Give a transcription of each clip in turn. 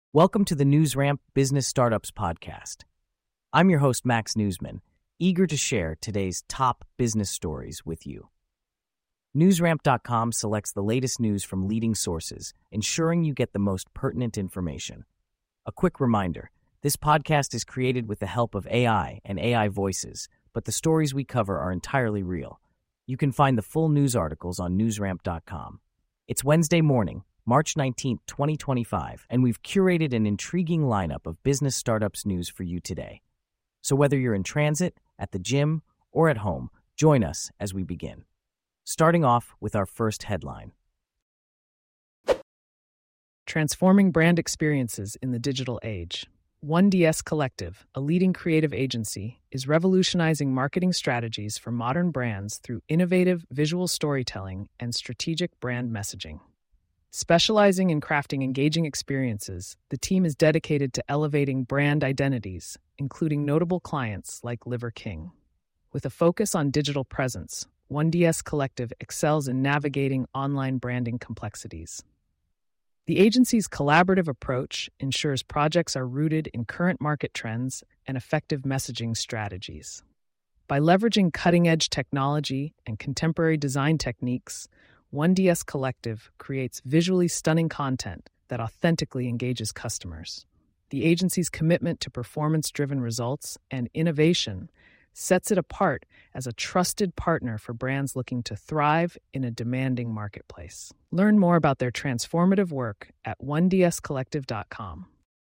Welcome to the NewsRamp Business Startups Podcast. I'm your host, Max Newsman, eager to share today's top business stories with you. NewsRamp.com selects the latest news from leading sources, ensuring you get the most pertinent information. A quick reminder, this podcast is created with the help of AI and AI voices, but the stories we cover are entirely real. You can find the full news articles on NewsRamp.com. It's Wednesday morning, March 19th, 2025, and we've curated an intriguing lineup of business startups news for you today. So whether you're in transit, at the gym, or at home, join us as we begin. Starting off with our first headline. Transforming brand experiences in the digital age. 1DS Collective, a leading creative agency, is revolutionizing marketing strategies for modern brands through innovative visual storytelling and strategic brand messaging. Specializing in crafting engaging experiences, the team is dedicated to elevating brand identities, including notable clients like Liver King. With a focus on digital presence, 1DS Collective excels in navigating online branding complexities. The agency's collaborative approach ensures projects are rooted in current market trends and effective messaging strategies. By leveraging cutting-edge technology and contemporary design techniques, 1DS Collective creates visually stunning content that authentically engages customers. The agency's commitment to performance-driven results and innovation sets it apart as a trusted partner for brands looking to thrive in a demanding marketplace. Learn more about their transformative work at 1dscollective.com.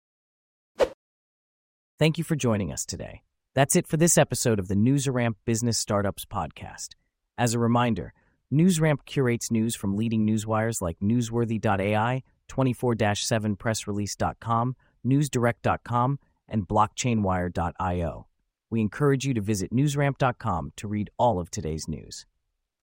Thank you for joining us today. That's it for this episode of the NewsRamp Business Startups Podcast. As a reminder, NewsRamp curates news from leading newswires like Newsworthy.ai, 24/7pressrelease.com, NewsDirect.com, and BlockchainWire.io. We encourage you to visit NewsRamp.com to read all of today's news.